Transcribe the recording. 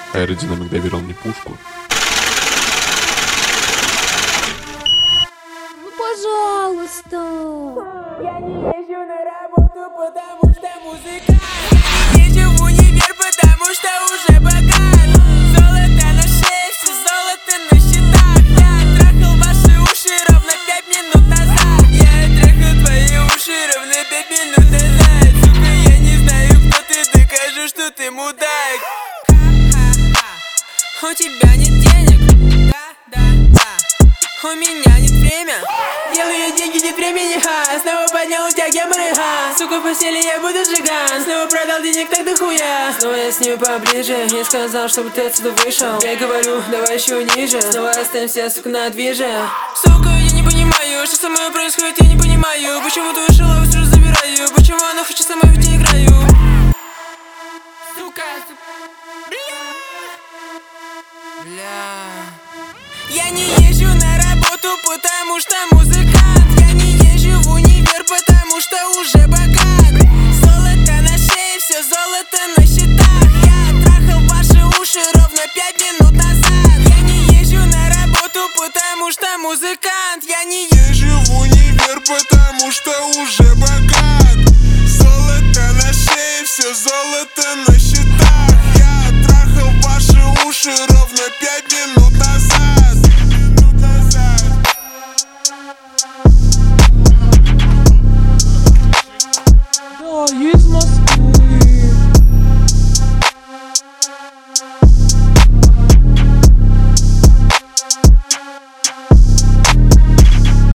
Аэродинамик доверил мне пушку. Ну, пожалуйста. Я не езжу на работу, потому что музыкант. Я не езжу в универ, потому что уже богат. Золото на шее, все золото на счетах. Я трахал ваши уши ровно 5 минут назад. Я трахал твои уши ровно 5 минут назад. Сука, я не знаю, кто ты, докажу, что ты мудак. У тебя нет денег? Да. У меня нет время. Делаю деньги, нет времени, ха. Снова поднял у тебя геморрой, ха. Сука, в постели я буду сжиган. Снова продал денег так дохуя. Снова я с ним поближе. Я сказал, чтобы ты отсюда вышел. Я говорю, давай еще ниже. Снова остаемся, сука, на движе. Сука, я не понимаю, что со мной происходит, я не понимаю. Почему ты ушел, а сразу забираю. Почему она хочет со мной, ведь я играю. Сука. Бля. Я не езжу на работу, потому что музыкант. Я не езжу в универ, потому что уже богат. Золото на шее, все золото на счетах. Я трахал ваши уши ровно 5 минут назад. Я не езжу на работу, потому что музыкант. Я не езжу в универ, потому что уже богат. Золото на шее, все золото на счетах. Я трахал ваши уши ровно 5 минут назад.